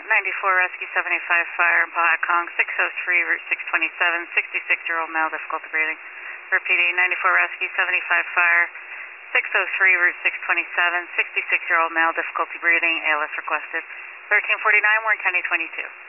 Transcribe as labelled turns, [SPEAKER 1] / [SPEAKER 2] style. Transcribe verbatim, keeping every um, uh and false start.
[SPEAKER 1] ninety-four Rescue seventy-five Fire in Pahakong, six oh three, Route six twenty-seven, sixty-six-year-old male, difficulty breathing. Repeating, ninety-four Rescue seventy-five Fire, six oh three, Route six twenty-seven, sixty-six-year-old male, difficulty breathing, A L S requested. thirteen forty-nine, Warren County twenty-two.